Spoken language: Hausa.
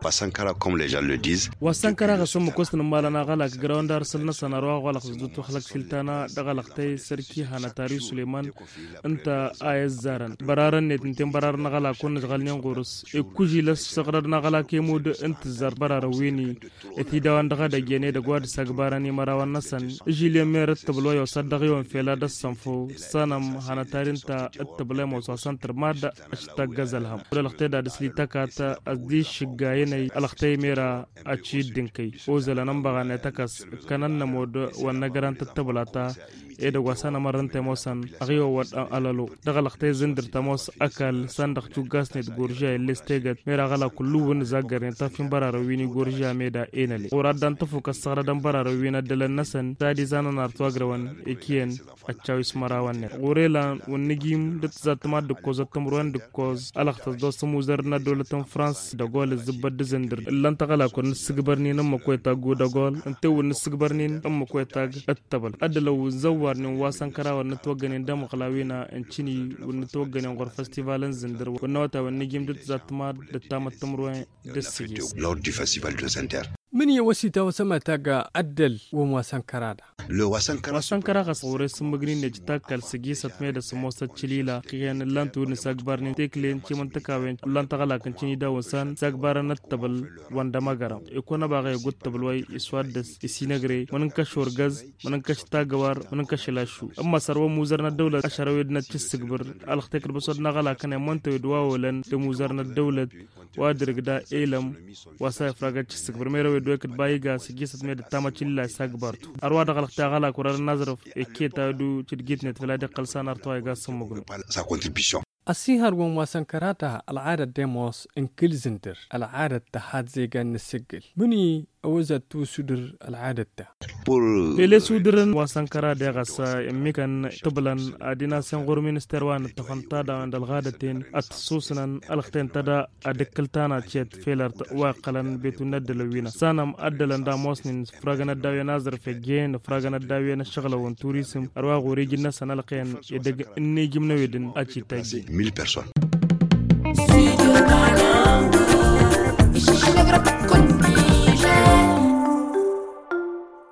Wasankara, comme les gens le disent. Wasankara gasum kostan malana galak groundar salna sanarwa galak zutu khalak siltana dagalaqtay sarki hanatari Suleiman anta ayaz zaran bararan net intin barar nagala kun galnyan gurus ikuji las sagrar nagala kemud intizar barara wini etidawan daga da gene da gwad sagbarani marawan nasan jile meret tablo yo sadaqi on fela da sanfo sanam hanatarin ta tabla mo santar mada ashta gazalham laqtay da dislitaka ta azdi shigayne alaqtay mera achi dinkai ozala nambaga ne takas kanan namod wan garanta tablata eda wasana marante mosan agiyo wad alalo daga laqtay zindir tamos akal sandak tugas net gorja lestegat mera gala kullu won zagarin tafin barara wini gorja meda enale oradan tafu kasara dan barara wina dalan nasan tadi zanan artwagrawan ekien achawis marawan ne orela wonnigim dat zatma de kozatam ruan de koz alaqta dos muzarna dawlatan france da gol zubad zindir lan tagala kon sigbarni nam ko ta go da gol ante won sigbarni am ko ta attabal adalaw warnin wasan karawa na tawaganin da makalawina an cini wani tawaganin gwar festivalin zindar wani wata wani gimdut zatuma da tamattun ruwan da sigis. Lors du festival de Zender. من يوسيتا وسما تاغا عدل ومواسان كرادا لو واسان كراغا صوري سمغرين نجتا كال سجيسة ميدا سموسة تشليلا كيان اللانتو نساقبارني تيكلين چيمن تكاوين اللانتا غلا كنچيني دا وسان ساقبارنا التبل واندما غرام يكونا باغا يقود تبلوي يسوادس يسينغري مننكش ورغز مننكش تاقوار مننكش لاشو اما سروا موزرنا الدولة اشارويدنا تشسقبر الختكر بصدنا غلا كان منتو يدواولن لموزرنا الدولة وادرق دا ايلم واسايف راغا تشسقبر ميرو دوك بايغا سجيسة ميدا تاما تشيلا ساقبارتو اروا دا غلقتا غلا كورار نظرف اكيتا دو تشدقيتنت فلادي قلسان ارتوايغا سموغلو السيهر ومواسان كراتا العادة ديموس انكل زندر العادة تحاد زيغان نسجل مني أوزا تو سودر العادة تا بيلي سودرن واسان كرا ديغاسا يميكن تبلن ادينا سنغور منستروان تفنتا دا عند الغادتين اتسوسنن الختين تدا ادكلتانا تشيت فيلرت واقلن بيتو ندلوينا سانم ادلن دا موسنين فراغنا داوي نازر في جين فراغنا داوي نشغلة وان توريسم ارواغ وريجينا سنالقين يدق اني جمنا ويدن اتشي تاجي 1000 personnes.